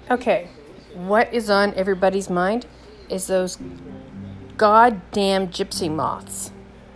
Okay, what is on everybody's mind is those goddamn gypsy moths.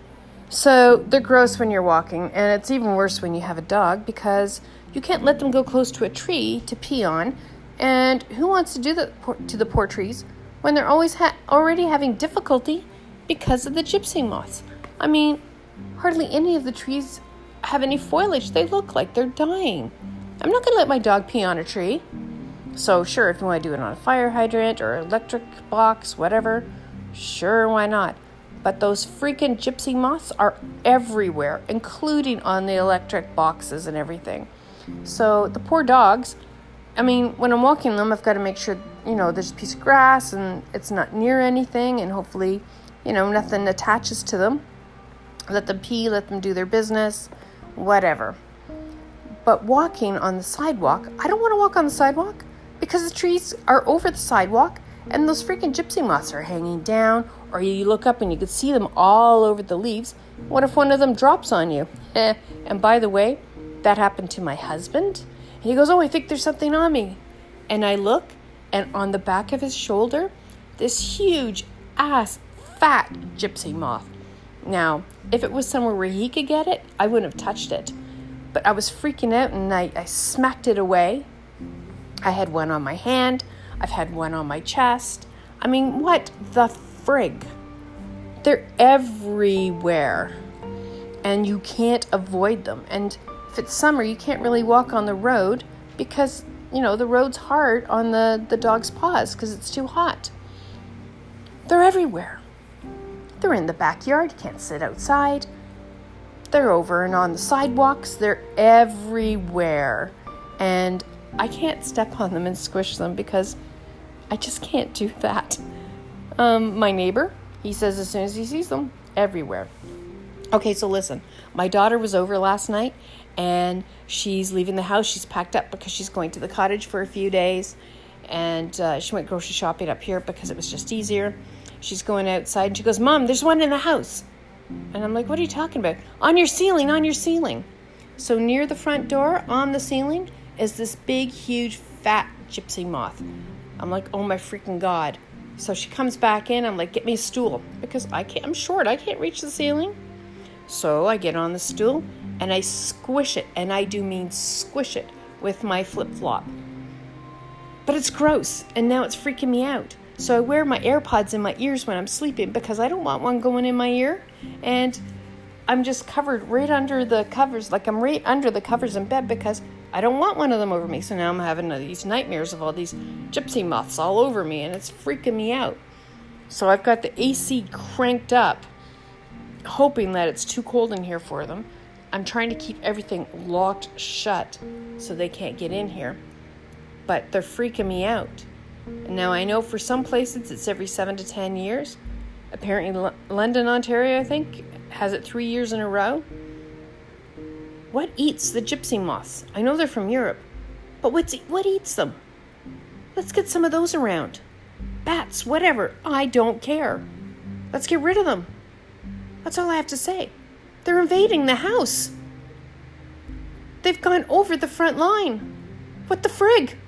So they're gross when you're walking, and it's even worse when you have a dog because you can't let them go close to a tree to pee on. And who wants to do that to the poor trees when they're already having difficulty because of the gypsy moths? I mean, hardly any of the trees have any foliage. They look like they're dying. I'm not going to let my dog pee on a tree. So sure, if you want to do it on a fire hydrant or electric box, whatever, sure, why not? But those freaking gypsy moths are everywhere, including on the electric boxes and everything. So the poor dogs, I mean, when I'm walking them, I've got to make sure, there's a piece of grass and it's not near anything, and hopefully, nothing attaches to them. Let them pee, let them do their business, whatever. But walking on the sidewalk, I don't want to walk on the sidewalk because the trees are over the sidewalk and those freaking gypsy moths are hanging down, or you look up and you can see them all over the leaves. What if one of them drops on you? And by the way, that happened to my husband. And he goes, "Oh, I think there's something on me." And I look, and on the back of his shoulder, this huge ass fat gypsy moth. Now, if it was somewhere where he could get it, I wouldn't have touched it. But I was freaking out, and I smacked it away. I had one on my hand. I've had one on my chest. I mean, what the frig? They're everywhere, and you can't avoid them. And if it's summer, you can't really walk on the road because, the road's hard on the dog's paws because it's too hot. They're everywhere. They're in the backyard. You can't sit outside. They're over and on the sidewalks. They're everywhere. And I can't step on them and squish them because I just can't do that. My neighbor, he says as soon as he sees them, everywhere. Okay, so listen. My daughter was over last night, and she's leaving the house. She's packed up because she's going to the cottage for a few days. And she went grocery shopping up here because it was just easier. She's going outside, and she goes, "Mom, there's one in the house." And I'm like, "What are you talking about?" On your ceiling. So near the front door, on the ceiling, is this big, huge, fat gypsy moth. I'm like, oh my freaking God. So she comes back in. I'm like, "Get me a stool," because I'm short. I can't reach the ceiling. So I get on the stool and I squish it. And I do mean squish it with my flip-flop. But it's gross. And now it's freaking me out. So I wear my AirPods in my ears when I'm sleeping because I don't want one going in my ear. And I'm just covered right under the covers. Like I'm right under the covers in bed because I don't want one of them over me. So now I'm having these nightmares of all these gypsy moths all over me, and it's freaking me out. So I've got the AC cranked up, hoping that it's too cold in here for them. I'm trying to keep everything locked shut so they can't get in here. But they're freaking me out. And now I know for some places it's every 7 to 10 years. Apparently London, Ontario, I think, has it 3 years in a row. What eats the gypsy moths? I know they're from Europe, but what eats them? Let's get some of those around. Bats, whatever, I don't care. Let's get rid of them. That's all I have to say. They're invading the house. They've gone over the front line. What the frig?